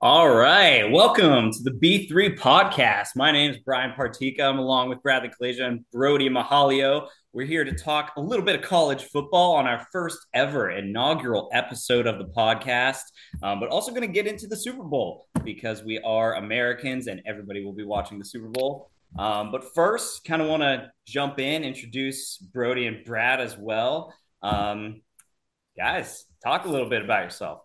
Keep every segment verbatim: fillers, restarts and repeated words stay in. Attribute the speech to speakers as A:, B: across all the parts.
A: All right. Welcome to the B three podcast. My name is Brian Partika. I'm along with Bradley Collegia and Brody Mahalio. We're here to talk a little bit of college football on our first ever inaugural episode of the podcast, um, but also going to get into the Super Bowl because we are Americans and everybody will be watching the Super Bowl. Um, but first, kind of want to jump in, introduce Brody and Brad as well. Um, guys, talk a little bit about yourself.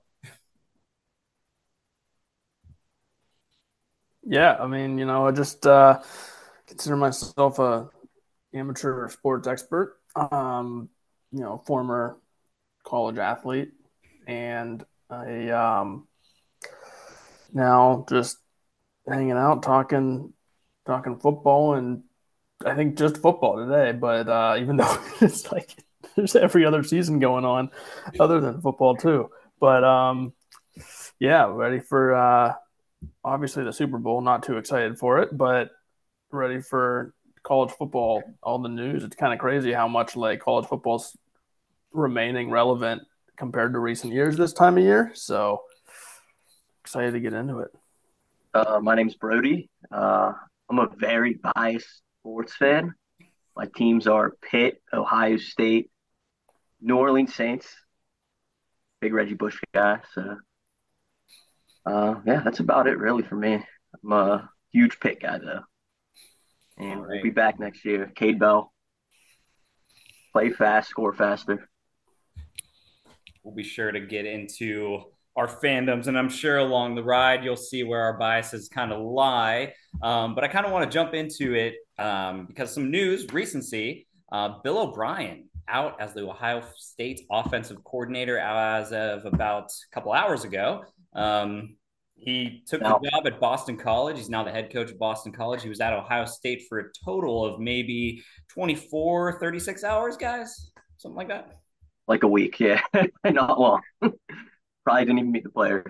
B: Yeah, I mean, you know, I just uh, consider myself a amateur sports expert. Um, you know, former college athlete, and I um, now just hanging out, talking, talking football, and I think just football today. But uh, even though it's like there's every other season going on, other than football too. But um, yeah, ready for uh, obviously the Super Bowl. Not too excited for it, but ready for college football, all the news. It's kind of crazy how much like college football's remaining relevant compared to recent years this time of year. So excited to get into it.
C: Uh, my name's Brody. Uh, I'm a very biased sports fan. My teams are Pitt, Ohio State, New Orleans Saints. Big Reggie Bush guy. So, uh, yeah, that's about it really for me. I'm a huge Pitt guy though,
A: All
C: and we'll be
A: right.
C: back next year. Cade Bell, play fast, score faster.
A: We'll be sure to get into our fandoms, and I'm sure along the ride you'll see where our biases kind of lie. Um, but I kind of want to jump into it um, because some news recency: uh, Bill O'Brien out as the Ohio State offensive coordinator as of about a couple hours ago. Um, he took the
C: Now,
A: job at Boston College. He's now the head coach of Boston College. He was at Ohio State for a total of maybe twenty-four, thirty-six hours, guys, something like that.
C: like a week, yeah, not long. Probably didn't even meet the players.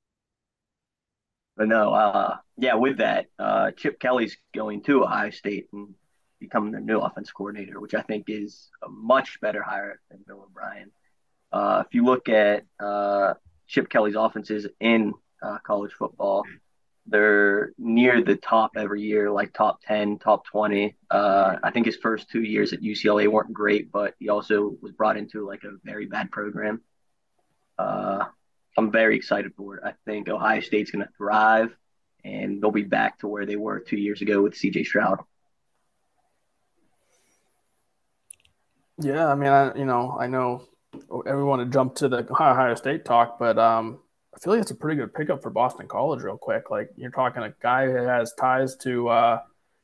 C: But no, uh, yeah, with that, uh, Chip Kelly's going to Ohio State and becoming their new offense coordinator, which I think is a much better hire than Bill O'Brien. Uh, if you look at uh, Chip Kelly's offenses in uh, college football, they're near the top every year, like top ten, top twenty. Uh, I think his first two years at U C L A weren't great, but he also was brought into like a very bad program. Uh, I'm very excited for it. I think Ohio State's going to thrive, and they'll be back to where they were two years ago with C J Stroud.
B: Yeah, I mean, I you know, I know everyone to jump to the Ohio State talk, but um, I feel like it's a pretty good pickup for Boston College, real quick. Like you're talking a guy who has ties to uh,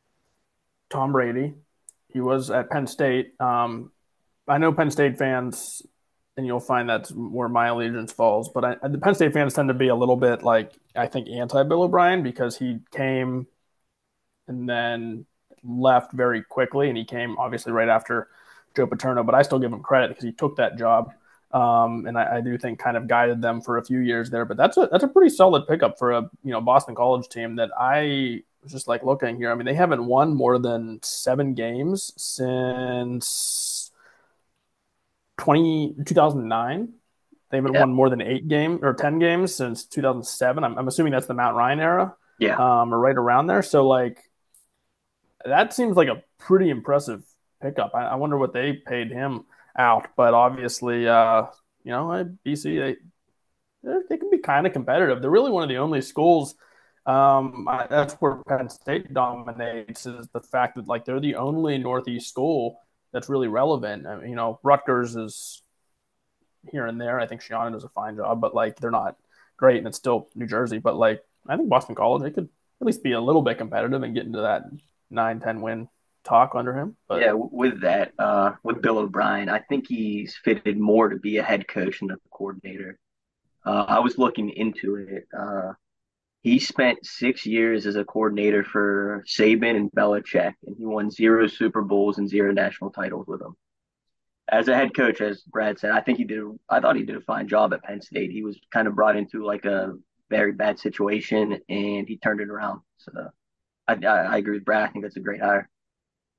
B: Tom Brady. He was at Penn State. Um, I know Penn State fans, and you'll find that's where my allegiance falls. But I, the Penn State fans tend to be a little bit like I think anti Bill O'Brien because he came and then left very quickly, and he came obviously right after Joe Paterno. But I still give him credit because he took that job, um, and I, I do think kind of guided them for a few years there. But that's a that's a pretty solid pickup for a you know Boston College team that I was just like looking here. I mean, they haven't won more than seven games since twenty, two thousand nine. They haven't
C: Yeah,
B: won more than eight games or ten games since two thousand seven. I'm, I'm assuming that's the Mount Ryan era,
C: yeah.
B: um, or right around there. So like that seems like a pretty impressive pickup. I, I wonder what they paid him out, but obviously, uh, you know, B C they they can be kind of competitive. They're really one of the only schools. Um, I, that's where Penn State dominates is the fact that like they're the only Northeast school that's really relevant. I mean, you know, Rutgers is here and there. I think Shiana does a fine job, but like they're not great, and it's still New Jersey. But like I think Boston College, they could at least be a little bit competitive and get into that nine ten win talk under him. But
C: Yeah, with that, uh, with Bill O'Brien, I think he's fitted more to be a head coach than a coordinator. Uh, I was looking into it. Uh, he spent six years as a coordinator for Saban and Belichick, and he won zero Super Bowls and zero national titles with them. As a head coach, as Brad said, I think he did. I thought he did a fine job at Penn State. He was kind of brought into like a very bad situation, and he turned it around. So I, I, I agree with Brad. I think that's a great hire.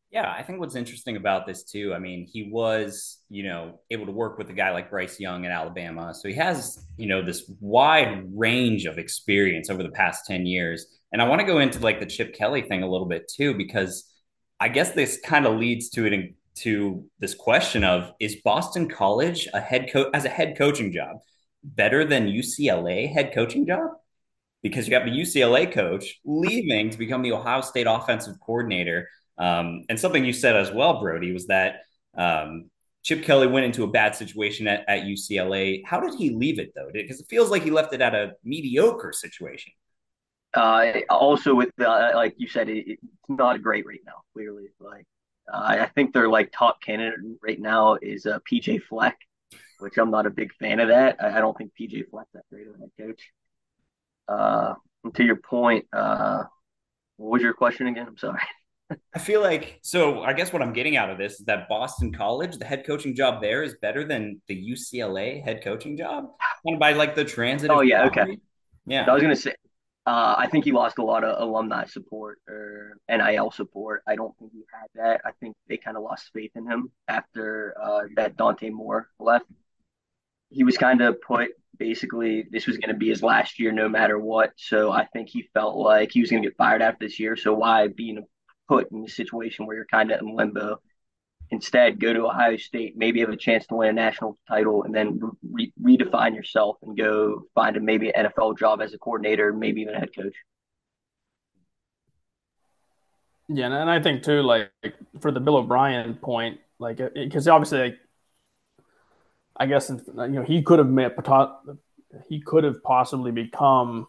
A: Yeah, I think what's interesting about this too, I mean, he was, you know, able to work with a guy like Bryce Young in Alabama. So he has, you know, this wide range of experience over the past ten years. And I want to go into like the Chip Kelly thing a little bit too, because I guess this kind of leads to it in, to this question of, is Boston College a head coach as a head coaching job better than U C L A head coaching job? Because you have the U C L A coach leaving to become the Ohio State offensive coordinator. Um, and something you said as well, Brody, was that um, Chip Kelly went into a bad situation at, at U C L A. How did he leave it though? Because it feels like he left it at a mediocre situation.
C: Uh, also with uh, like you said, it, it's not great right now. Clearly, like uh, I think their like top candidate right now is uh, P J Fleck, which I'm not a big fan of that. I, I don't think P J Fleck's that great of a head coach. Uh, and to your point, uh, what was your question again? I'm sorry.
A: I feel like so. I guess what I'm getting out of this is that Boston College, the head coaching job there is better than the U C L A head coaching job, and by like the
C: Oh
A: transitive
C: yeah, okay.
A: property.
C: I
A: Yeah,
C: was gonna say, uh, I think he lost a lot of alumni support or N I L support. I don't think he had that. I think they kind of lost faith in him after uh, that Dante Moore left. He was kind of put basically this was going to be his last year no matter what. So I think he felt like he was going to get fired after this year. So why being put in a situation where you're kind of in limbo? Instead, go to Ohio State, maybe have a chance to win a national title, and then re- redefine yourself and go find a maybe an N F L job as a coordinator, maybe even a head coach.
B: Yeah, and and I think too, like for the Bill O'Brien point, like because obviously, like, I guess you know he could have met he could have possibly become,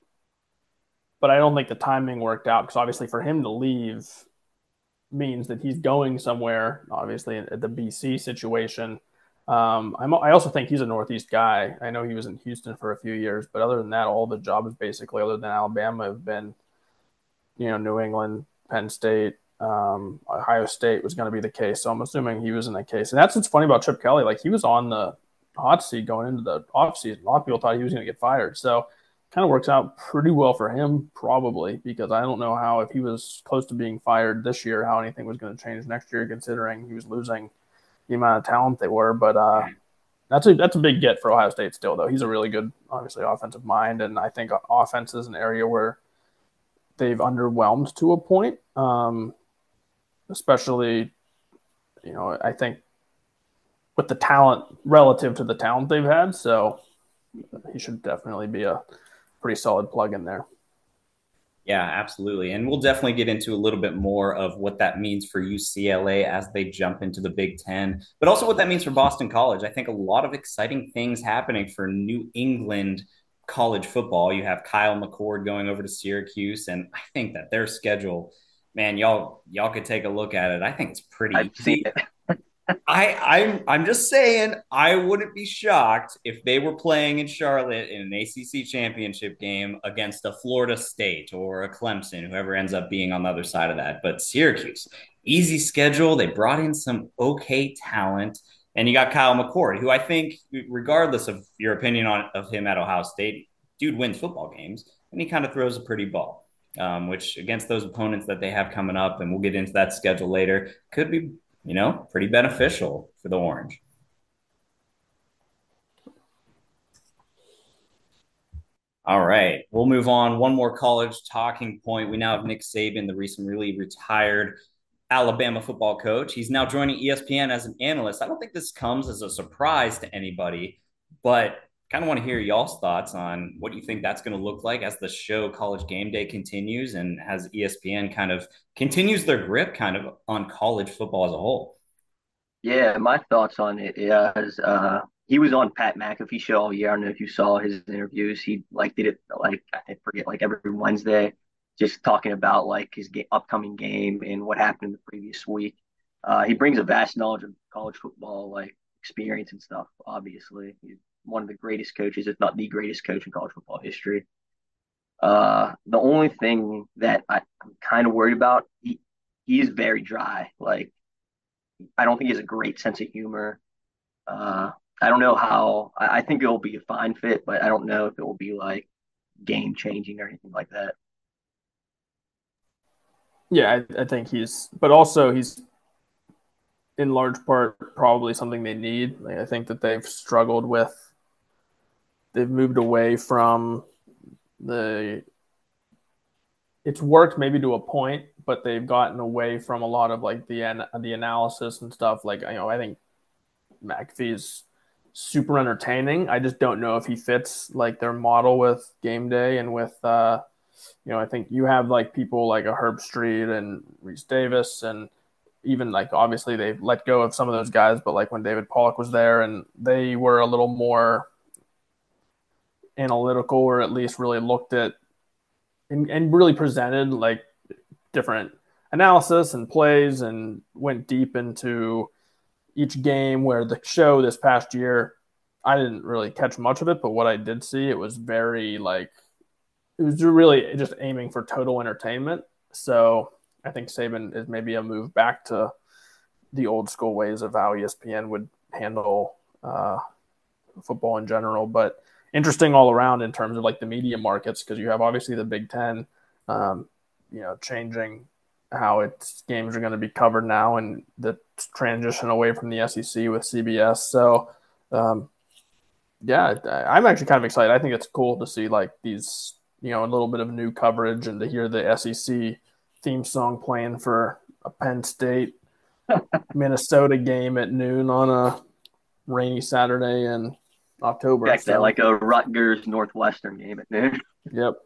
B: but I don't think the timing worked out because obviously for him to leave means that he's going somewhere. Obviously, at the B C situation, um, I'm, I also think he's a Northeast guy. I know he was in Houston for a few years, but other than that, all the jobs basically, other than Alabama, have been you know New England, Penn State, um, Ohio State was going to be the case. So I'm assuming he was in that case. And that's what's funny about Chip Kelly. Like he was on the hot seat going into the offseason. A lot of people thought he was going to get fired. So kind of works out pretty well for him, probably, because I don't know how, if he was close to being fired this year, how anything was going to change next year, considering he was losing the amount of talent they were. But uh, that's a that's a big get for Ohio State still, though. He's a really good, obviously, offensive mind, and I think offense is an area where they've underwhelmed to a point, um, especially, you know, I think with the talent relative to the talent they've had. So he should definitely be a pretty solid plug in there.
A: yeah, absolutely. And we'll definitely get into a little bit more of what that means for U C L A as they jump into the Big Ten, but also what that means for Boston College. I think a lot of exciting things happening for New England college football. You have Kyle McCord going over to Syracuse, and I think that their schedule, man, y'all y'all could take a look at it. I think it's pretty
C: I've seen
A: easy.
C: it.
A: I I'm I'm just saying I wouldn't be shocked if they were playing in Charlotte in an A C C championship game against a Florida State or a Clemson, whoever ends up being on the other side of that. But Syracuse, easy schedule. They brought in some okay talent, and you got Kyle McCord, who I think, regardless of your opinion on of him at Ohio State, dude wins football games, and he kind of throws a pretty ball. Um, which against those opponents that they have coming up, and we'll get into that schedule later, could be you know, pretty beneficial for the Orange. All right, we'll move on. One more college talking point. We now have Nick Saban, the recently retired Alabama football coach. He's now joining E S P N as an analyst. I don't think this comes as a surprise to anybody, but kind of want to hear y'all's thoughts on what you think that's going to look like as the show College Game Day continues and as E S P N kind of continues their grip kind of on college football as a whole.
C: Yeah, my thoughts on it is uh, he was on Pat McAfee show all year. I don't know if you saw his interviews. He like did it like I forget like every Wednesday, just talking about like his ga- upcoming game and what happened in the previous week. Uh, he brings a vast knowledge of college football, like experience and stuff. Obviously, he's one of the greatest coaches, if not the greatest coach in college football history. Uh, the only thing that I, I'm kind of worried about, he, he is very dry. Like I don't think he has a great sense of humor. Uh, I don't know how. I, I think it will be a fine fit, but I don't know if it will be like game changing or anything like that.
B: Yeah, I, I think he's, but also he's in large part probably something they need. Like, I think that they've struggled with, they've moved away from the, it's worked maybe to a point, but they've gotten away from a lot of like the the analysis and stuff. Like, you know, I think McAfee is super entertaining. I just don't know if he fits like their model with game day and with uh you know, I think you have like people like a Herb Street and Reese Davis, and even like obviously they've let go of some of those guys, but like when David Pollock was there and they were a little more analytical, or at least really looked at and, and really presented like different analysis and plays and went deep into each game. Where the show this past year, I didn't really catch much of it, but what I did see, it was very like, it was really just aiming for total entertainment. So I think Saban is maybe a move back to the old school ways of how E S P N would handle uh, football in general. But interesting all around in terms of like the media markets, because you have obviously the Big Ten, um, you know, changing how its games are going to be covered now, and the transition away from the S E C with C B S. So, um, yeah, I'm actually kind of excited. I think it's cool to see like these, you know, a little bit of new coverage and to hear the S E C theme song playing for a Penn State Minnesota game at noon on a rainy Saturday in October.
C: Check that,
B: So,
C: like a Rutgers Northwestern game at noon.
B: yep.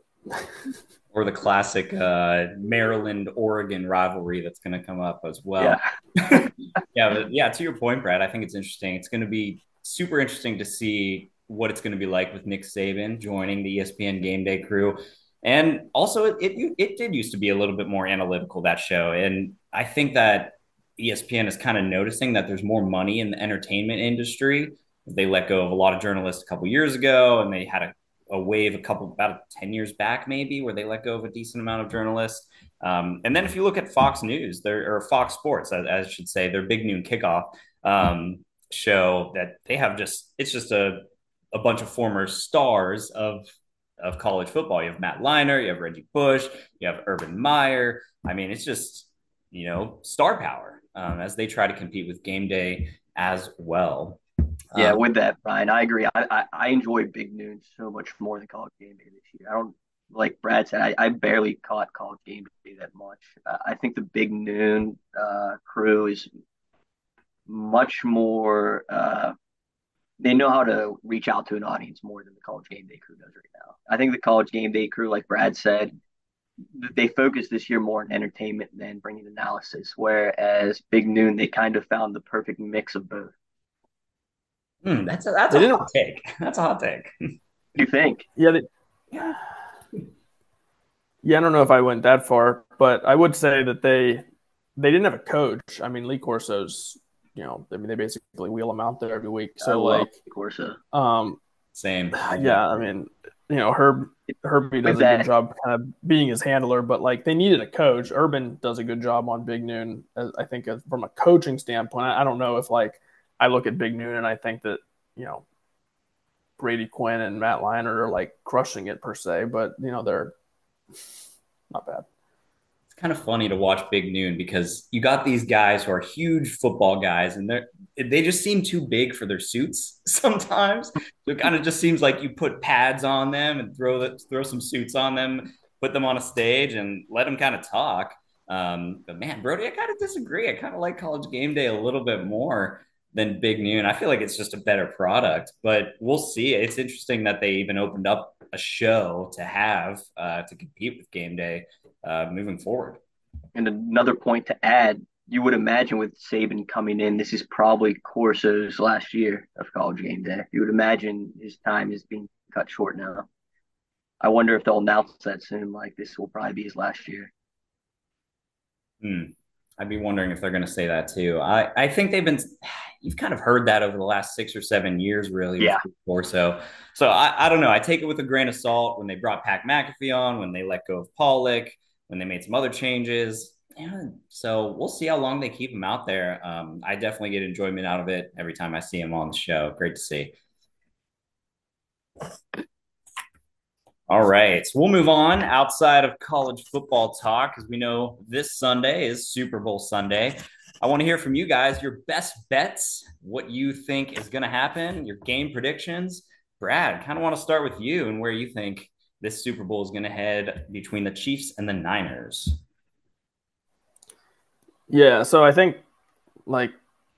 A: Or the classic uh, Maryland Oregon rivalry that's going to come up as well.
C: Yeah.
A: yeah, but yeah. To your point, Brad, I think it's interesting. It's going to be super interesting to see what it's going to be like with Nick Saban joining the E S P N Game Day crew. And also, it, it it did used to be a little bit more analytical, that show, and I think that E S P N is kind of noticing that there's more money in the entertainment industry. They let go of a lot of journalists a couple years ago, and they had a a wave a couple about ten years back maybe where they let go of a decent amount of journalists. Um, and then if you look at Fox News, there or Fox Sports, as, as I should say, their Big Noon Kickoff um, show, that they have just it's just a a bunch of former stars of of college football. You have Matt Leinart, you have Reggie Bush, you have Urban Meyer. I mean, it's just, you know, star power um, as they try to compete with Game Day as well.
C: Yeah,
A: Um,
C: with that, Brian, I agree. I, I, I enjoy Big Noon so much more than College Game Day this year. I don't, like Brad said, I, I barely caught College Game Day that much. Uh, I think the Big Noon uh, crew is much more. Uh, they know how to reach out to an audience more than the College Game Day crew does right now. I think the College Game Day crew, like Brad said, they focus this year more on entertainment than bringing analysis. Whereas Big Noon, they kind of found the perfect mix of both.
A: hmm, that's a, that's
B: They
A: a
B: didn't,
A: hot take. That's a hot take.
C: You think?
B: yeah, they, yeah, I don't know if I went that far, but I would say that they they didn't have a coach. I mean, Lee Corso's, you know, I mean, they basically wheel him out there every week.
C: I
B: So
C: love
B: like,
C: Corsa.
B: um,
A: Same.
B: yeah, I mean, you know, Herb Herbie does
C: With
B: a good
C: that,
B: job kind of being his handler, but like they needed a coach. Urban does a good job on Big Noon, as, I think, as, from a coaching standpoint. I, I don't know if like I look at Big Noon and I think that, you know, Brady Quinn and Matt Leinart are like crushing it per se, but you know they're not bad.
A: It's kind of funny to watch Big Noon because you got these guys who are huge football guys, and they're they just seem too big for their suits sometimes. So it kind of just seems like you put pads on them and throw the, throw some suits on them, put them on a stage, and let them kind of talk. Um, but man, Brody, I kind of disagree. I kind of like College Game Day a little bit more than Big Noon. I feel like it's just a better product, but we'll see. It's interesting that they even opened up a show to have uh, to compete with Game Day uh, moving forward.
C: and another point to add, you would imagine with Saban coming in, this is probably Corso's last year of College Game Day. You would imagine his time is being cut short now. I wonder if they'll announce that soon, like this will probably be his last year.
A: Hmm. I'd be wondering if they're going to say that too. I, I think they've been, you've kind of heard that over the last six or seven years, really, with
C: Yeah.
A: Corso. So I, I don't know. I take it with a grain of salt when they brought Pat McAfee on, when they let go of Pollock, when they made some other changes. Yeah, so we'll see how long they keep him out there. Um, I definitely get enjoyment out of it every time I see him on the show. Great to see. All right. So we'll move on outside of college football talk because we know this Sunday is Super Bowl Sunday. I want to hear from you guys your best bets, what you think is going to happen, your game predictions. Brad, kind of want to start with you and where you think this Super Bowl is going to head between the Chiefs and the Niners.
B: Yeah, so I think like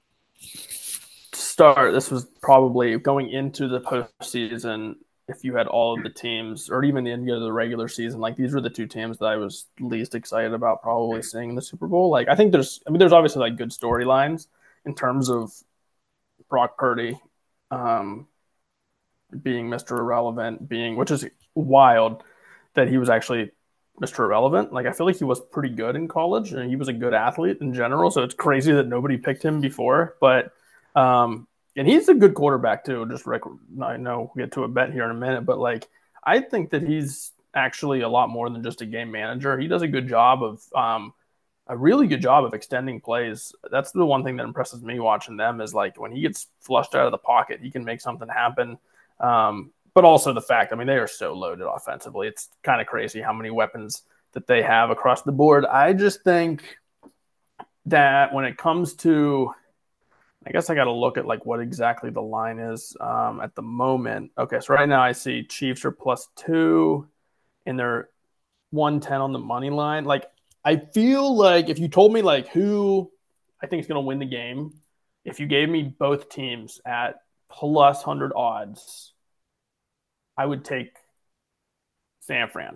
B: start this was probably going into the postseason. If you had all of the teams, or even the end of the regular season, like these were the two teams that I was least excited about probably seeing in the Super Bowl. Like I think there's, I mean, there's obviously like good storylines in terms of Brock Purdy um, being Mister Irrelevant, being which is wild that he was actually Mister Irrelevant. Like I feel like he was pretty good in college and he was a good athlete in general. So it's crazy that nobody picked him before. But um, and he's a good quarterback too. Just rec- I know we'll get to a bet here in a minute, but like I think that he's actually a lot more than just a game manager. He does a good job of um, a really good job of extending plays. That's the one thing that impresses me watching them is like when he gets flushed out of the pocket, he can make something happen. Um, but also the fact, I mean, they are so loaded offensively. It's kind of crazy how many weapons that they have across the board. I just think that when it comes to, I guess I got to look at like what exactly the line is um, at the moment. Okay, so right now I see Chiefs are plus two, and they're one ten on the money line. Like I feel like if you told me like who I think is going to win the game, if you gave me both teams at plus one hundred odds, I would take San Fran.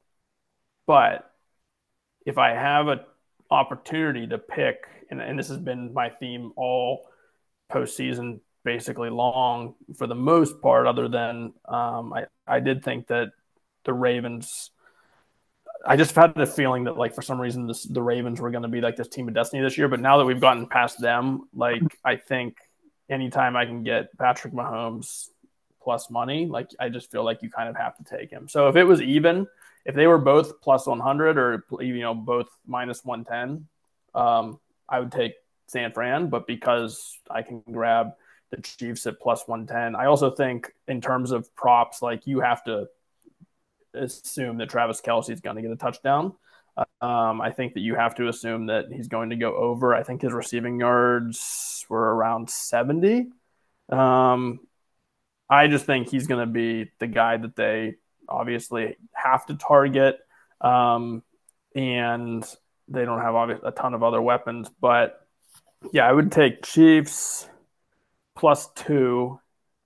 B: But if I have an opportunity to pick, and, and this has been my theme all postseason, basically long for the most part, other than um, I, I did think that the Ravens, I just had the feeling that like for some reason this, the Ravens were going to be like this team of destiny this year. But now that we've gotten past them, like I think anytime I can get Patrick Mahomes plus money, like I just feel like you kind of have to take him. So if it was even, if they were both plus one hundred or you know both minus one ten, um, I would take San Fran. But because I can grab the Chiefs at plus one ten, I also think in terms of props, like you have to assume that Travis Kelce is going to get a touchdown. Um, I think that you have to assume that he's going to go over. I think his receiving yards were around seventy. Um, I just think he's going to be the guy that they obviously have to target. Um, and they don't have a ton of other weapons. But, yeah, I would take Chiefs plus two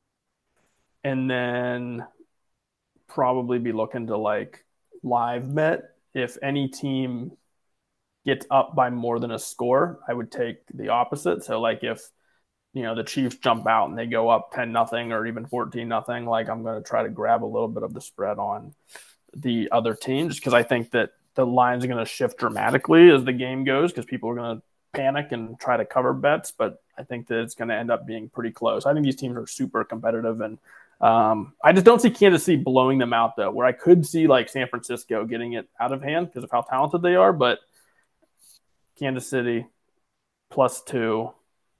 B: and then probably be looking to, like, live bet. If any team gets up by more than a score, I would take the opposite. So, like, if – you know, the Chiefs jump out and they go up ten nothing or even fourteen nothing, like I'm going to try to grab a little bit of the spread on the other team just because I think that the lines are going to shift dramatically as the game goes because people are going to panic and try to cover bets. But I think that it's going to end up being pretty close. I think these teams are super competitive. And um, I just don't see Kansas City blowing them out, though, where I could see like San Francisco getting it out of hand because of how talented they are. But Kansas City plus two.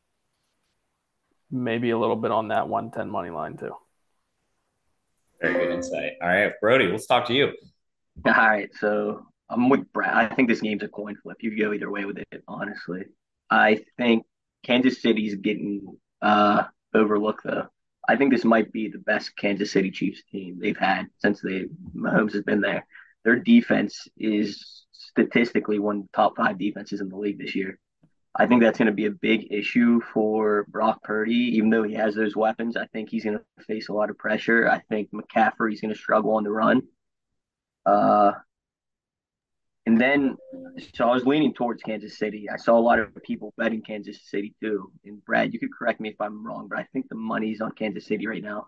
B: Maybe a little bit on that one ten money line too.
A: Very good insight. All right, Brody, let's talk to you.
C: All right, so I'm with Brad. I think this game's a coin flip. You could go either way with it, honestly. I think Kansas City's getting uh, overlooked, though. I think this might be the best Kansas City Chiefs team they've had since they Mahomes has been there. Their defense is statistically one of the top five defenses in the league this year. I think that's going to be a big issue for Brock Purdy, even though he has those weapons. I think he's going to face a lot of pressure. I think McCaffrey's going to struggle on the run. Uh, and then, so I was leaning towards Kansas City. I saw a lot of people betting Kansas City too. And Brad, you could correct me if I'm wrong, but I think the money's on Kansas City right now.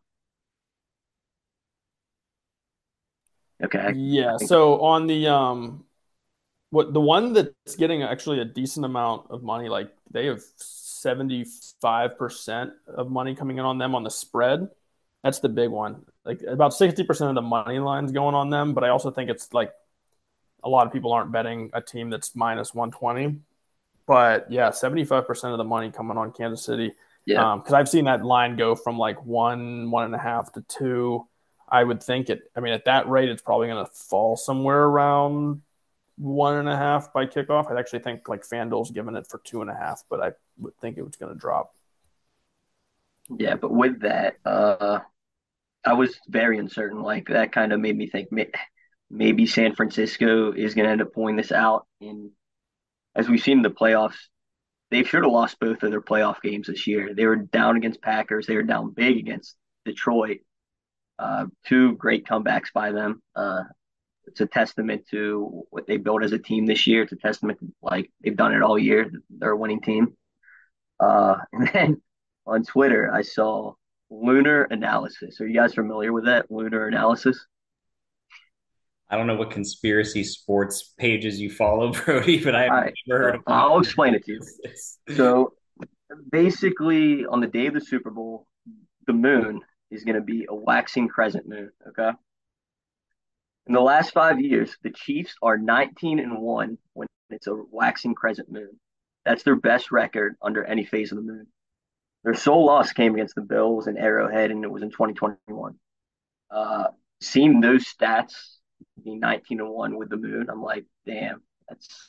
C: Okay.
B: Yeah. So on the um, what the one that's getting actually a decent amount of money, like they have seventy-five percent of money coming in on them on the spread. That's the big one. Like about sixty percent of the money line's going on them, but I also think it's like a lot of people aren't betting a team that's minus one twenty. But yeah, seventy-five percent of the money coming on Kansas City.
C: Yeah.
B: Because um, I've seen that line go from like one, one and a half to two. I would think it. I mean, at that rate, it's probably going to fall somewhere around one and a half by kickoff. I actually think like FanDuel's given it for two and a half, but I would think it was going to drop.
C: Yeah, but with that, uh, I was very uncertain. Like that kind of made me think may- maybe San Francisco is going to end up pulling this out. And as we've seen in the playoffs, they should have lost both of their playoff games this year. They were down against Packers. They were down big against Detroit. Uh, two great comebacks by them. Uh, it's a testament to what they built as a team this year. It's a testament to, like they've done it all year. They're a winning team. Uh, and then on Twitter, I saw lunar analysis. Are you guys familiar with that lunar analysis?
A: I don't know what conspiracy sports pages you follow, Brody, but I've
C: All right,
A: never heard
C: so
A: of
C: I'll explain it to you.
A: this.
C: So basically, on the day of the Super Bowl, the moon is going to be a waxing crescent moon. Okay. In the last five years, the Chiefs are nineteen and one when it's a waxing crescent moon. That's their best record under any phase of the moon. Their sole loss came against the Bills in Arrowhead, and it was in twenty twenty-one. Uh, seeing those stats, being nineteen and one with the moon, I'm like, damn, that's.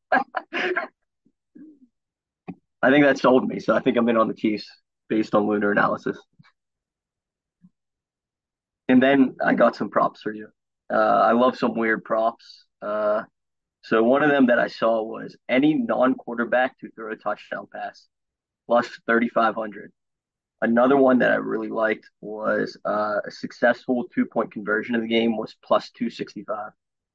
C: I think that sold me, so I think I'm in on the Chiefs based on lunar analysis. And then I got some props for you. Uh, I love some weird props. Uh, so one of them that I saw was any non-quarterback to throw a touchdown pass plus thirty-five hundred. Another one that I really liked was uh, a successful two-point conversion of the game was plus two sixty-five.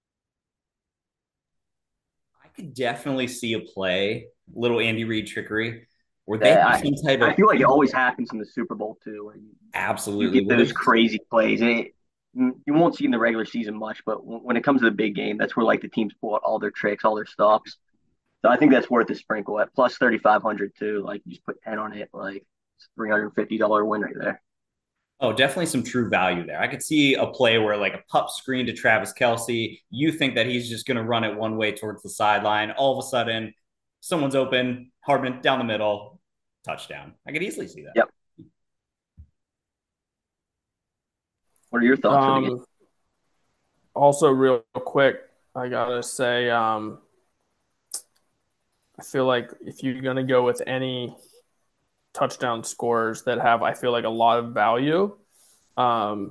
A: I could definitely see a play, little Andy Reid trickery, where they
C: Uh,
A: have
C: I,
A: some type
C: I
A: of
C: feel like it always happens in the Super Bowl too. Where you, you
A: absolutely.
C: get
A: Well,
C: those
A: they,
C: crazy plays. And it, you won't see in the regular season much, but when it comes to the big game, that's where like the teams pull out all their tricks, all their stops. So I think that's worth a sprinkle at plus thirty-five hundred too. Like you just put ten on it, like it's a three hundred fifty dollars win right there.
A: oh, definitely some true value there. I could see a play where like a pup screen to Travis Kelce. You think that he's just going to run it one way towards the sideline. All of a sudden, someone's open, Hardman down the middle, touchdown. I could easily see that.
C: Yep. What are your thoughts on the game?
B: Um, also, real quick, I gotta say, um, I feel like if you're gonna go with any touchdown scores that have, I feel like a lot of value, um,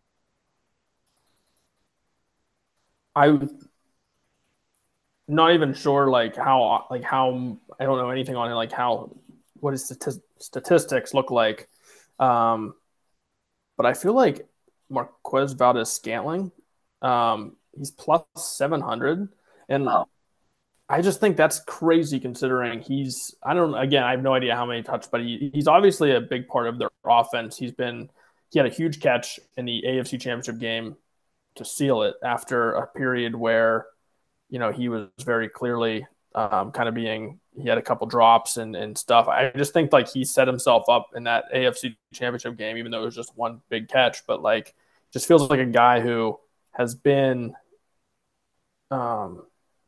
B: I'm not even sure like how like how I don't know anything on it, like how what his stati- statistics look like, um, but I feel like Marquez Valdez-Scantling, um, he's plus seven hundred, and
C: Oh,
B: I just think that's crazy considering he's I don't again I have no idea how many touch, but he, he's obviously a big part of their offense. He's been he had a huge catch in the A F C Championship game to seal it after a period where you know he was very clearly um, kind of being he had a couple drops and, and stuff. I just think like he set himself up in that A F C Championship game, even though it was just one big catch. But like, just feels like a guy who has been, um,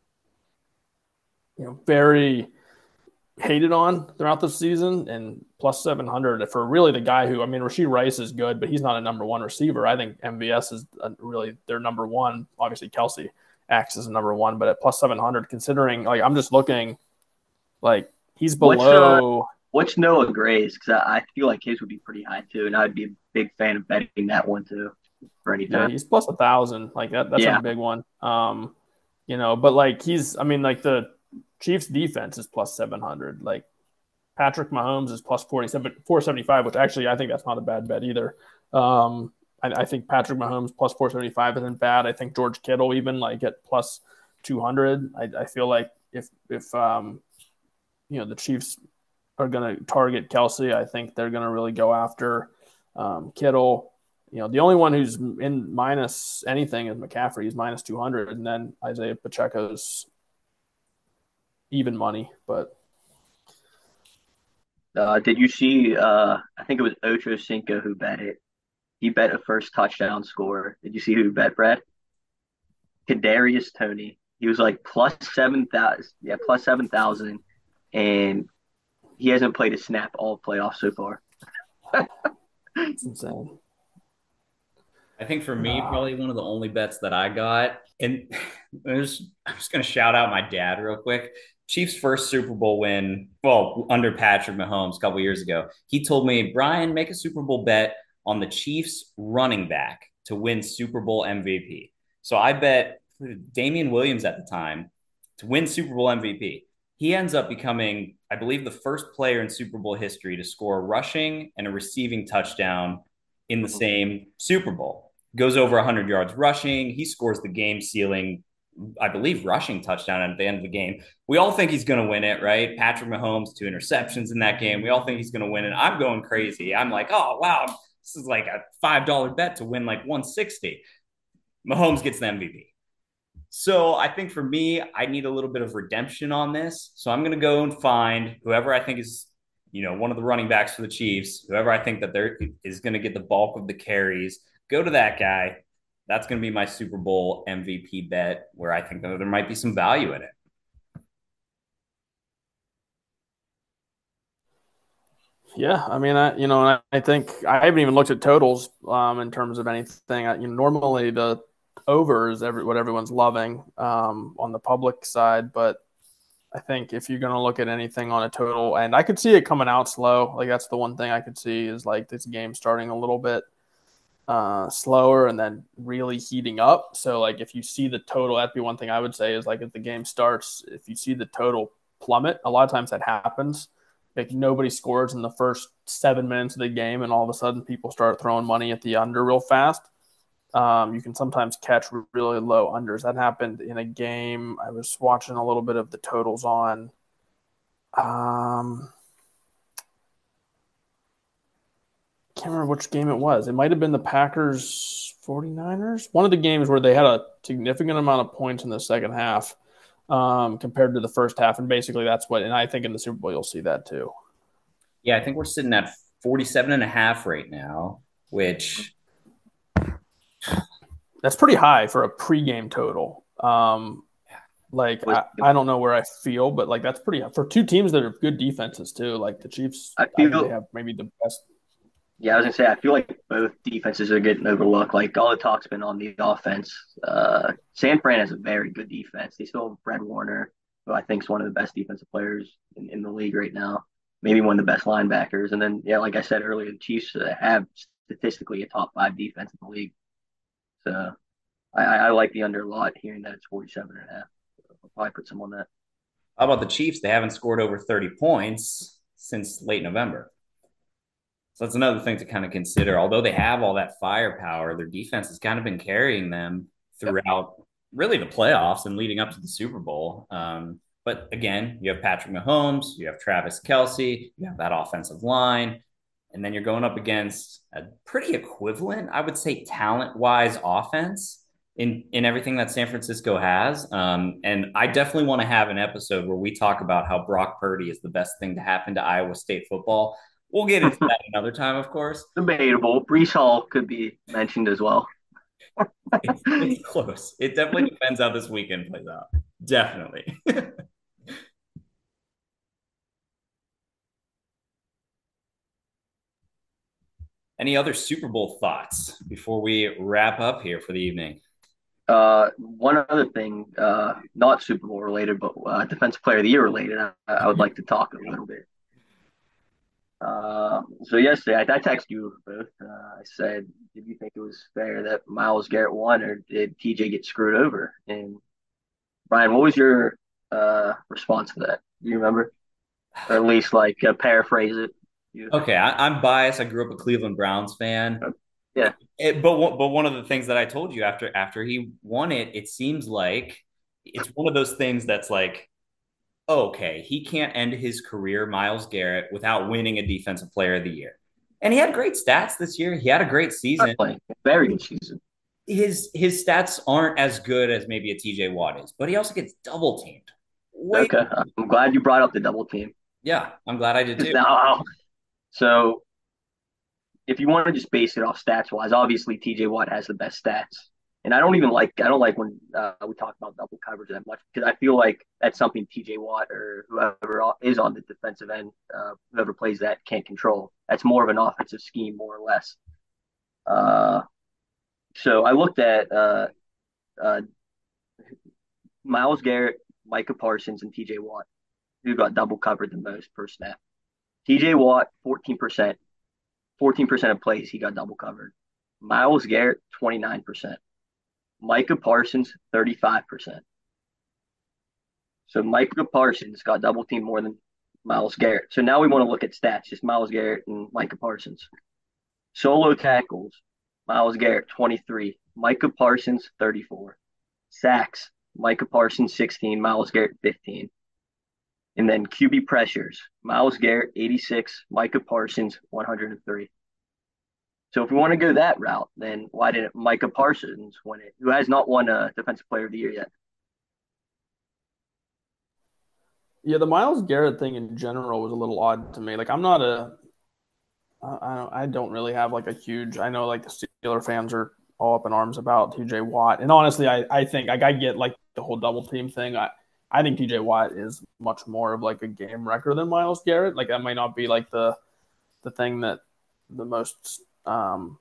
B: you know, very hated on throughout the season, and plus seven hundred for really the guy who I mean, Rashee Rice is good, but he's not a number one receiver. I think M V S is really their number one. Obviously, Kelce acts as a number one, but at plus seven hundred, considering like I'm just looking like he's
C: what's uh,
B: below.
C: what's Noah Gray's? Because I, I feel like his would be pretty high too, and I'd be a big fan of betting that one too for any
B: Yeah,
C: time.
B: he's plus a thousand. Like that, that's a
C: Yeah,
B: big one. Um, you know, but like he's, I mean, like the Chiefs defense is plus seven hundred. Like Patrick Mahomes is plus forty-seven, four seventy-five, which actually I think that's not a bad bet either. Um, I, I think Patrick Mahomes plus four seventy-five isn't bad. I think George Kittle even like at plus two hundred. I, I feel like if, if, um, you know, the Chiefs are going to target Kelce, I think they're going to really go after um, Kittle. You know, the only one who's in minus anything is McCaffrey. He's minus two hundred. And then Isaiah Pacheco's even money. But
C: uh, did you see? Uh, I think it was Ocho Cinco who bet it. He bet a first touchdown score. Did you see who bet, Brad? Kadarius Toney. He was like plus seven thousand. Yeah, plus seven thousand, and he hasn't played a snap all playoffs so far.
B: it's insane.
A: I think for me,
B: Uh,
A: probably one of the only bets that I got, and there's, I'm just going to shout out my dad real quick. Chiefs' first Super Bowl win, well, under Patrick Mahomes a couple years ago. He told me, Brian, make a Super Bowl bet on the Chiefs running back to win Super Bowl M V P. So I bet Damian Williams at the time to win Super Bowl M V P. He ends up becoming, I believe, the first player in Super Bowl history to score a rushing and a receiving touchdown in the same Super Bowl. Goes over one hundred yards rushing. He scores the game sealing, I believe, rushing touchdown at the end of the game. We all think he's going to win it, right? Patrick Mahomes, two interceptions in that game. We all think he's going to win it. I'm going crazy. I'm like, oh, wow, this is like a five dollar bet to win like one sixty. Mahomes gets the M V P. So I think for me, I need a little bit of redemption on this. So I'm going to go and find whoever I think is, you know, one of the running backs for the Chiefs, whoever I think that there is going to get the bulk of the carries. Go to that guy. That's going to be my Super Bowl M V P bet, where I think that there might be some value in it.
B: yeah, I mean, I you know, I, I think I haven't even looked at totals um, in terms of anything. I, you know, normally the over is every what everyone's loving um, on the public side, but I think if you're going to look at anything on a total, and I could see it coming out slow. Like that's the one thing I could see is like this game starting a little bit uh, slower and then really heating up. So like if you see the total, that'd be one thing I would say is like if the game starts, if you see the total plummet, a lot of times that happens. Like nobody scores in the first seven minutes of the game, and all of a sudden people start throwing money at the under real fast. Um, you can sometimes catch really low unders. That happened in a game. I was watching a little bit of the totals on. Um, can't remember which game it was. It might have been the Packers 49ers. One of the games where they had a significant amount of points in the second half um, compared to the first half. And basically that's what, and I think in the Super Bowl, you'll see that too.
A: Yeah, I think we're sitting at forty-seven and a half right now, which
B: That's pretty high for a pregame total. Um, like
C: Was
B: I, I don't know where I feel, but like that's pretty for two teams that are good defenses too. Like the Chiefs,
C: I
B: I think they
C: feel
B: have maybe the best.
C: Yeah, I was gonna say I feel like both defenses are getting overlooked. Like all the talk's been on the offense. Uh, San Fran has a very good defense. They still have Fred Warner, who I think is one of the best defensive players in, in the league right now. Maybe one of the best linebackers. And then, yeah, like I said earlier, the Chiefs uh, have statistically a top five defense in the league. So I, I like the under a lot. Hearing that it's forty-seven and a half, I'll probably put some on that.
A: how about the Chiefs? They haven't scored over thirty points since late November. So that's another thing to kind of consider. Although they have all that firepower, their defense has kind of been carrying them
C: Yep.
A: throughout really the playoffs and leading up to the Super Bowl. Um, but again, you have Patrick Mahomes, you have Travis Kelce, you have that offensive line, and then you're going up against a pretty equivalent, I would say, talent wise offense in in everything that San Francisco has. Um, and I definitely want to have an episode where we talk about how Brock Purdy is the best thing to happen to Iowa State football. We'll get into that another time, of course.
C: Debatable. Brees Hall could be mentioned as well.
A: It's, it's close. It definitely depends how this weekend plays out. Definitely. Any other Super Bowl thoughts before we wrap up here for the evening?
C: Uh, one other thing, uh, not Super Bowl related, but uh, Defensive Player of the Year related, I, I would like to talk a little bit. Uh, so yesterday, I, I texted you both. Uh, I said, did you think it was fair that Myles Garrett won, or did T J get screwed over? And Brian, what was your uh, response to that? Do you remember, or at least like uh, paraphrase it? You,
A: Okay, I, I'm biased. I grew up a Cleveland Browns fan.
C: yeah,
A: It, but but one of the things that I told you after after he won it, it seems like it's one of those things that's like, okay, he can't end his career, Myles Garrett, without winning a Defensive Player of the Year. And he had great stats this year. He had a great season.
C: playing very good season.
A: His his stats aren't as good as maybe a T J Watt is, but he also gets double teamed. Wait,
C: Okay, I'm glad you brought up the double team.
A: yeah, I'm glad I did too.
C: Now, so if you want to just base it off stats wise, obviously T J Watt has the best stats. And I don't even like I don't like when uh, we talk about double coverage that much because I feel like that's something T J Watt or whoever is on the defensive end, uh, whoever plays that can't control. That's more of an offensive scheme, more or less. Uh, So I looked at uh, uh, Myles Garrett, Micah Parsons, and T J Watt, who got double covered the most per snap. T J Watt, fourteen percent. fourteen percent of plays he got double covered. Myles Garrett, twenty-nine percent. Micah Parsons, thirty-five percent. So Micah Parsons got double teamed more than Myles Garrett. So now we want to look at stats, just Myles Garrett and Micah Parsons. Solo tackles, Myles Garrett, twenty-three. Micah Parsons, thirty-four. Sacks, Micah Parsons, sixteen. Myles Garrett, fifteen. And then Q B pressures, Myles Garrett, eighty-six. Micah Parsons, one hundred three. So if we want to go that route, then why didn't Micah Parsons win it, who has not won a Defensive Player of the Year yet?
B: Yeah, the Myles Garrett thing in general was a little odd to me. Like, I'm not a, I don't, I don't really have like a huge. I know like the Steeler fans are all up in arms about T J Watt, and honestly, I, I think like I get like the whole double team thing. I, I think T J Watt is much more of like a game wrecker than Myles Garrett. Like that might not be like the, the thing that the most um,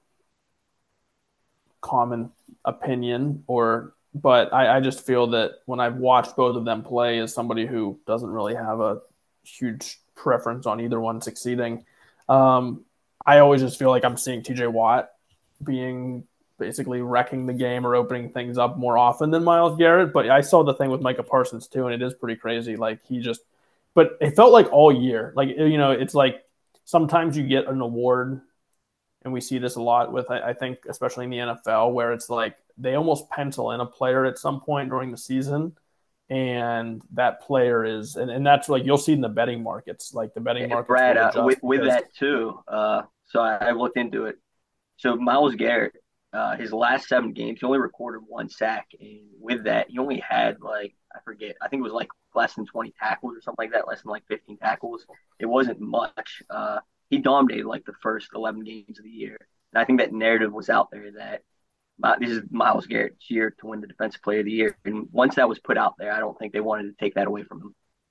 B: common opinion or but I, I just feel that when I've watched both of them play as somebody who doesn't really have a huge preference on either one succeeding, um, I always just feel like I'm seeing T J Watt being basically wrecking the game or opening things up more often than Myles Garrett. But I saw the thing with Micah Parsons too, and it is pretty crazy. Like he just, but it felt like all year. Like, you know, it's like sometimes you get an award, and we see this a lot with, I think, especially in the N F L, where it's like they almost pencil in a player at some point during the season, and that player is, and, and that's like you'll see in the betting markets, like the betting
C: And
B: markets
C: Brad,
B: will
C: uh,
B: adjust
C: with, with
B: because
C: that too, uh, so I, I looked into it. So Myles Garrett, uh, his last seven games, he only recorded one sack, and with that, he only had like I forget, I think it was like less than twenty tackles or something like that, less than like fifteen tackles. It wasn't much. Uh, he dominated like the first eleven games of the year, and I think that narrative was out there that my, this is Myles Garrett's year to win the Defensive Player of the Year, and once that was put out there, I don't think they wanted to take that away from him.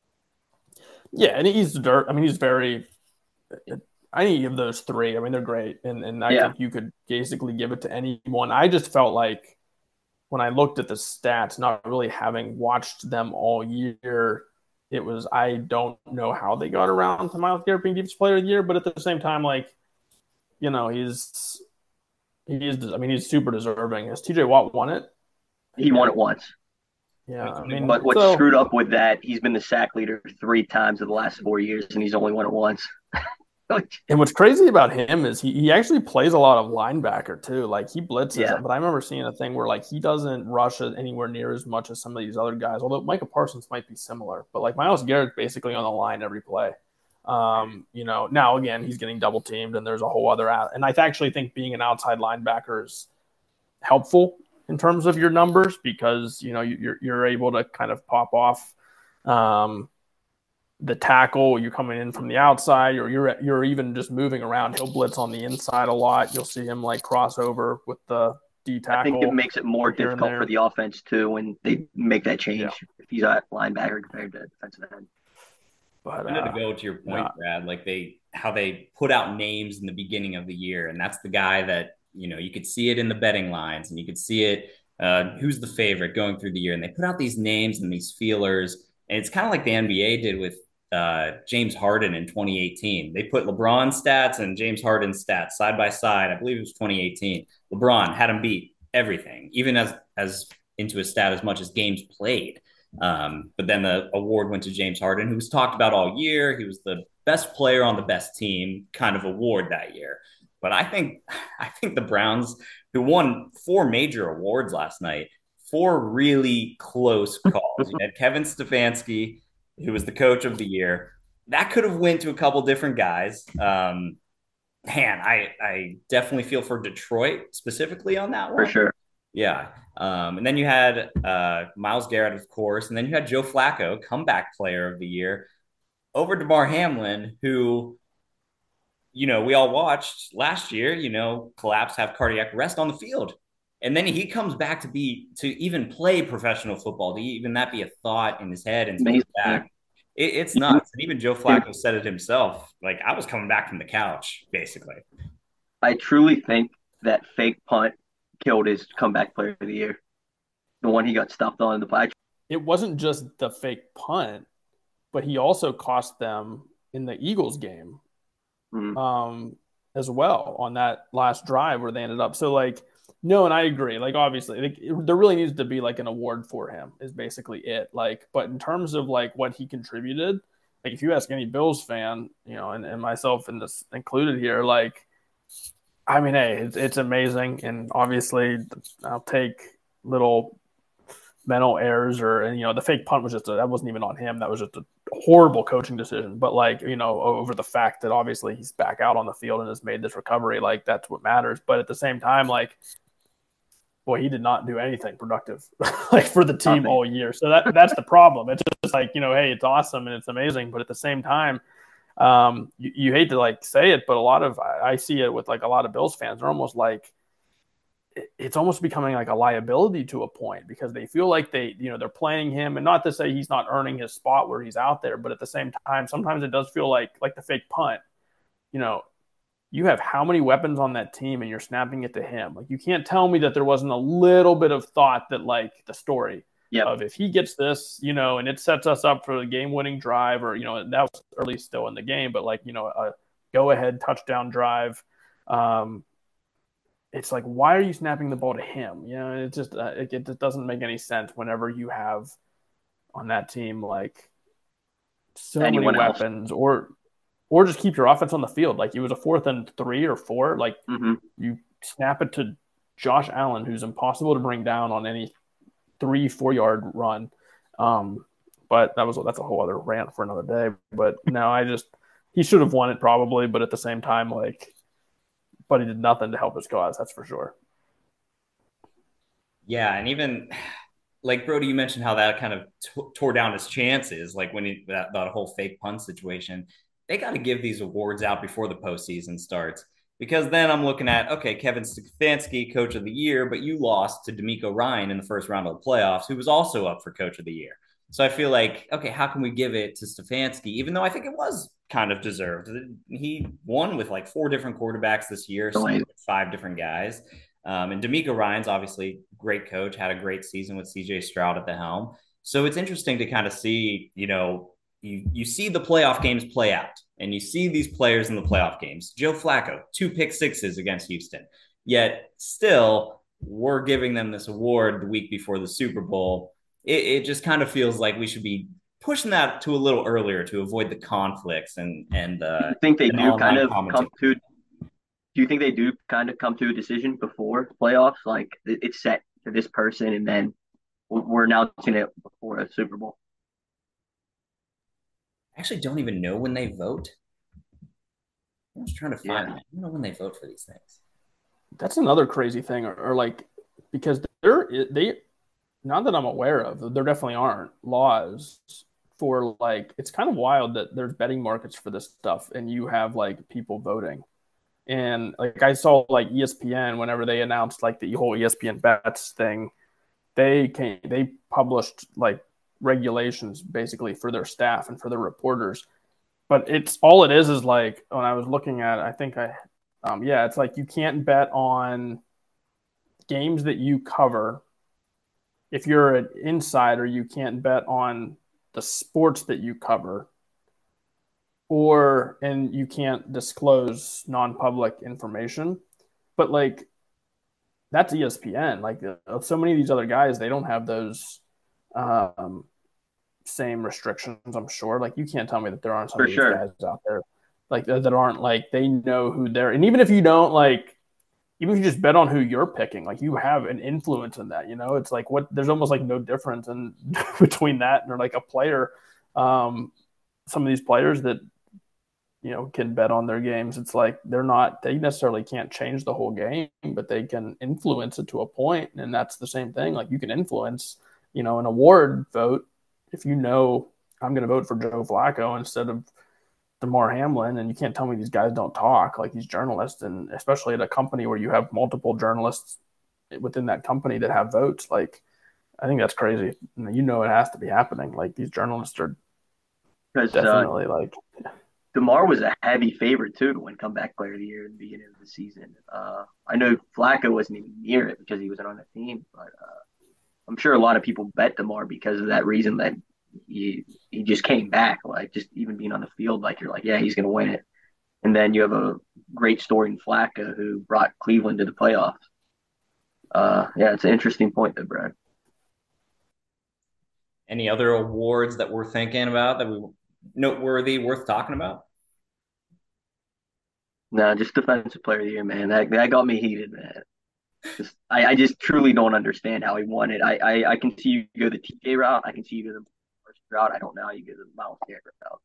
B: yeah, and he's dirt. I mean, he's very. Any of those three, I mean, they're great, and and I
C: Yeah,
B: think you could basically give it to anyone. I just felt like when I looked at the stats, not really having watched them all year, it was I don't know how they got around to Myles Garrett being Defensive Player of the Year, but at the same time, like you know, he's he is. I mean, he's super deserving. Has T J Watt won it?
C: he won it once.
B: Yeah, I
C: But
B: mean,
C: what's
B: so
C: screwed up with that, he's been the sack leader three times in the last four years, and he's only won it once.
B: and what's crazy about him is he, he actually plays a lot of linebacker too. Like he blitzes,
C: Yeah,
B: but I remember seeing a thing where like he doesn't rush it anywhere near as much as some of these other guys. Although Micah Parsons might be similar, but like Myles Garrett's basically on the line every play. Um, you know, now again he's getting double teamed, and there's a whole other out. And I actually think being an outside linebacker is helpful in terms of your numbers because you know you're you're able to kind of pop off. Um, the tackle, you're coming in from the outside, or you're you're even just moving around. He'll blitz on the inside a lot. You'll see him like cross over with the D
C: I think it
B: tackle
C: makes it more
B: here and
C: difficult for
B: there.
C: the offense too when they make that
B: Yeah,
C: change if he's a linebacker compared to defensive end.
B: but
A: Kind of to
B: uh,
A: go to your point,
B: no,
A: Brad, like they how they put out names in the beginning of the year, and that's the guy that you know you could see it in the betting lines, and you could see it. Uh, who's the favorite going through the year? And they put out these names and these feelers, and it's kind of like the N B A did with uh, James Harden in twenty eighteen. They put LeBron stats and James Harden stats side by side. I believe it was twenty eighteen. LeBron had him beat everything, even as as into a stat as much as games played. Um, but then the award went to James Harden, who was talked about all year. He was the best player on the best team kind of award that year. But I think I think the Browns, who won four major awards last night, four really close calls. You had Kevin Stefanski, who was the coach of the year. That could have went to a couple different guys. Um, man, I I definitely feel for Detroit specifically on that
C: For
A: one.
C: sure.
A: Yeah. Um, and then you had uh, Myles Garrett, of course, and then you had Joe Flacco, comeback player of the year, over DeMar Hamlin, who, you know, we all watched last year, you know, collapse, have cardiac arrest on the field. And then he comes back to be, to even play professional football, to even that be a thought in his head and to come
C: Amazing.
A: back. It, it's nuts. And even Joe Flacco said it himself. Like, I was coming back from the couch, basically.
C: I truly think that fake punt killed his comeback player of the year. The one he got stuffed on in the play.
B: It wasn't just the fake punt, but he also cost them in the Eagles game
C: Mm-hmm.
B: um, as well on that last drive where they ended up. So like, no, and I agree. Like, obviously, like, it, there really needs to be like an award for him. Is basically it. Like, but in terms of like what he contributed, like if you ask any Bills fan, you know, and, and myself in this included here, like, I mean, hey, it's, it's amazing, and obviously, I'll take little mental errors or and you know the fake punt was just a, that wasn't even on him. That was just a horrible coaching decision. But like you know over the fact that obviously he's back out on the field and has made this recovery, like that's what matters. But at the same time, like boy, he did not do anything productive like for the team
C: Nothing.
B: all year. So that that's the problem. It's just like you know, hey, it's awesome and it's amazing, but at the same time, um, you, you hate to like say it, but a lot of I, I see it with like a lot of Bills fans. They're almost like it's almost becoming like a liability to a point because they feel like they, you know, they're playing him, and not to say he's not earning his spot where he's out there, but at the same time, sometimes it does feel like like the fake punt. You know, you have how many weapons on that team, and you're snapping it to him. Like you can't tell me that there wasn't a little bit of thought that like the story
C: yep.
B: of if he gets this, you know, and it sets us up for the game-winning drive, or you know, that was early still in the game, but like you know, a go-ahead touchdown drive. Um, it's like, why are you snapping the ball to him? You know, it just uh, it, it just doesn't make any sense whenever you have on that team like so
C: Anyone
B: many
C: else.
B: weapons, or or just keep your offense on the field. Like it was a fourth and three or four, like
C: Mm-hmm.
B: you snap it to Josh Allen, who's impossible to bring down on any three four yard run. Um, but that was that's a whole other rant for another day. But no, I just he should have won it probably, but at the same time, like. But he did nothing to help his cause, that's for sure.
A: Yeah, and even like Brody, you mentioned how that kind of t- tore down his chances, like when he that, that whole fake punt situation. They got to give these awards out before the postseason starts because then I'm looking at okay, Kevin Stefanski, Coach of the Year, but you lost to D'Amico Ryan in the first round of the playoffs, who was also up for Coach of the Year. So I feel like okay, how can we give it to Stefanski, even though I think it was kind of deserved? He won with like four different quarterbacks this year, five different guys. Um, and D'Amico Ryan's obviously great coach, had a great season with C J Stroud at the helm. So it's interesting to kind of see, you know, you, you see the playoff games play out and you see these players in the playoff games. Joe Flacco, two pick sixes against Houston. Yet still, we're giving them this award the week before the Super Bowl. It, it just kind of feels like we should be pushing that to a little earlier to avoid the conflicts and and uh,
C: I think they
A: and
C: do kind of
A: commentary.
C: come to do you think they do kind of come to a decision before playoffs? Like it's set for this person, and then we're announcing it before a Super Bowl.
A: I actually don't even know when they vote. I was trying to find.
C: Yeah.
A: I don't know when they vote for these things.
B: That's another crazy thing, or, or like because there they not that I'm aware of, there definitely aren't laws for like it's kind of wild that there's betting markets for this stuff, and you have like people voting. And like I saw like E S P N whenever they announced like the whole E S P N bets thing, they came they published like regulations basically for their staff and for their reporters. But it's all it is is like when I was looking at, I think I, um, yeah, it's like you can't bet on games that you cover. If you're an insider, you can't bet on the sports that you cover, or and you can't disclose non-public information. But like that's E S P N. Like uh, so many of these other guys, they don't have those um, same restrictions. I'm sure. Like you can't tell me that there aren't some
C: For
B: of these
C: sure.
B: guys out there like that, that aren't like they know who they're. And even if you don't like, even if you just bet on who you're picking, like you have an influence in that. You know, it's like what there's almost like no difference in between that and like a player. Um, some of these players that you know can bet on their games, it's like they're not they necessarily can't change the whole game, but they can influence it to a point. And that's the same thing. Like you can influence, you know, an award vote if you know I'm going to vote for Joe Flacco instead of DeMar Hamlin, and you can't tell me these guys don't talk like these journalists, and especially at a company where you have multiple journalists within that company that have votes. Like I think that's crazy. You know, it has to be happening. Like these journalists are
C: Because uh,
B: definitely like
C: DeMar was a heavy favorite too to win comeback player of the year at the beginning of the season. Uh, I know Flacco wasn't even near it because he wasn't on the team, but uh, I'm sure a lot of people bet DeMar because of that reason that he he just came back, like just even being on the field, like you're like, yeah, he's gonna win it. And then you have a great story in Flacco who brought Cleveland to the playoffs. Uh, yeah, it's an interesting point there, Brad.
A: Any other awards that we're thinking about that we noteworthy, worth talking about?
C: No, just defensive player of the year, man. That that got me heated, man. Just I, I just truly don't understand how he won it. I, I I can see you go the T J route. I can see you go the first route. I don't know how you go the Miles Garrett route.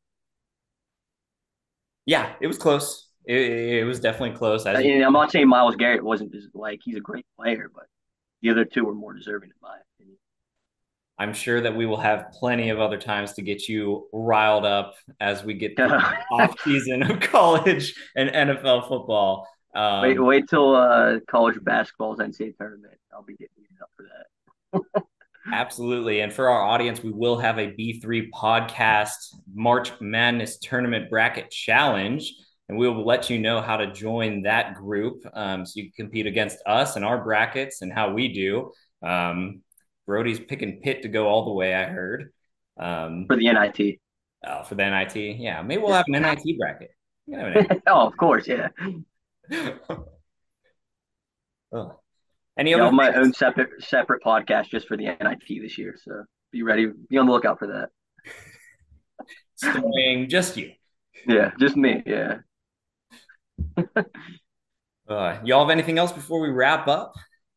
A: Yeah, it was close. It, it was definitely close. As
C: I
A: you,
C: mean, I'm not saying Miles Garrett wasn't just like he's a great player, but the other two were more deserving in my opinion.
A: I'm sure that we will have plenty of other times to get you riled up as we get through the off season of college and N F L football. Um,
C: wait, wait till uh, college basketball's N C A A tournament. I'll be getting up for that.
A: Absolutely. And for our audience, we will have a B three podcast March Madness Tournament Bracket Challenge. And we will let you know how to join that group um, so you can compete against us and our brackets and how we do. Um, Brody's picking Pitt to go all the way, I heard. Um,
C: for the N I T.
A: Oh, for the N I T? Yeah, maybe we'll have an N I T bracket. An
C: oh, of course, yeah.
A: oh. Any
C: yeah,
A: other
C: my things? own separate separate podcast just for the N I T this year. So be ready, be on the lookout for that.
A: Starring just you.
C: Yeah, just me. Yeah.
A: uh, y'all have anything else before we wrap up?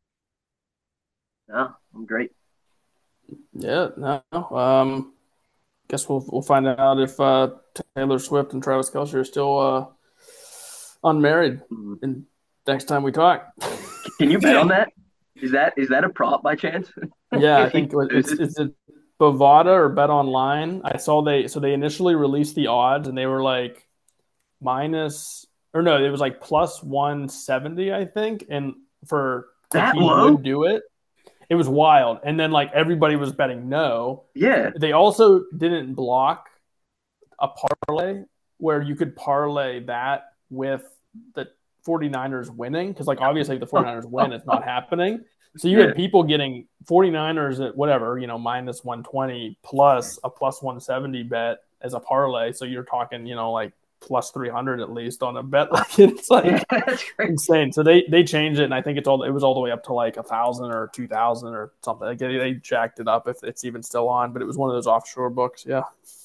C: No, I'm great.
B: Yeah, no. Um, guess we'll we'll find out if uh, Taylor Swift and Travis Kelce are still uh, unmarried. Mm-hmm. And next time we talk.
C: Can you bet on that? Is that is that a prop by chance?
B: Yeah, I think it's it's a Bovada or Bet Online. I saw they so they initially released the odds and they were like minus or no, it was like plus one seventy, I think, and for
C: that
B: he
C: low?
B: would do it. It was wild. And then like everybody was betting no.
C: Yeah.
B: They also didn't block a parlay where you could parlay that with the 49ers winning because like obviously if the 49ers win, it's not happening. So you yeah. had people getting 49ers at whatever, you know, minus one twenty plus a plus one seventy bet as a parlay. So you're talking, you know, like plus three hundred at least on a bet. Like it's like insane. So they they changed it, and I think it's all it was all the way up to like a thousand or two thousand or something. Like they, they jacked it up if it's even still on, but it was one of those offshore books. Yeah.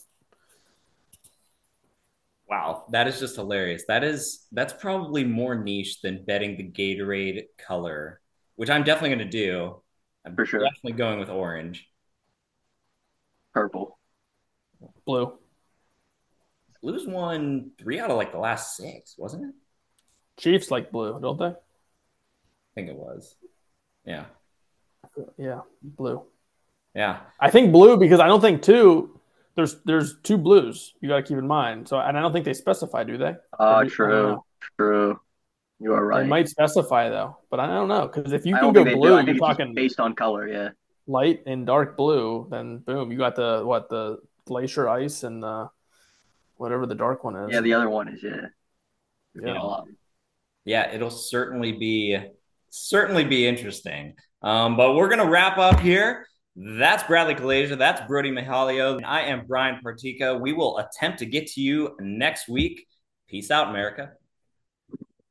A: Wow, that is just hilarious. That is that's probably more niche than betting the Gatorade color, which I'm definitely going to do. I'm
C: For sure.
A: definitely going with orange.
C: Purple.
B: Blue.
A: Blue's won three out of like the last six, wasn't it?
B: Chiefs like blue, don't they? I
A: think it was. Yeah.
B: Yeah, blue.
A: Yeah.
B: I think blue because I don't think two there's there's two blues you got to keep in mind. So and I don't think they specify, do they?
C: Oh, uh, true. True. You are right.
B: They might specify though, but I don't know because if you can go blue, you're talking
C: based on color, yeah.
B: Light and dark blue, then boom, you got the what the glacier ice and the whatever the dark one is.
C: Yeah, the other one is yeah.
A: Yeah, yeah it'll certainly be certainly be interesting. Um, but we're gonna wrap up here. That's Bradley Kalasia. That's Brody Mihalio. And I am Brian Partika. We will attempt to get to you next week. Peace out, America.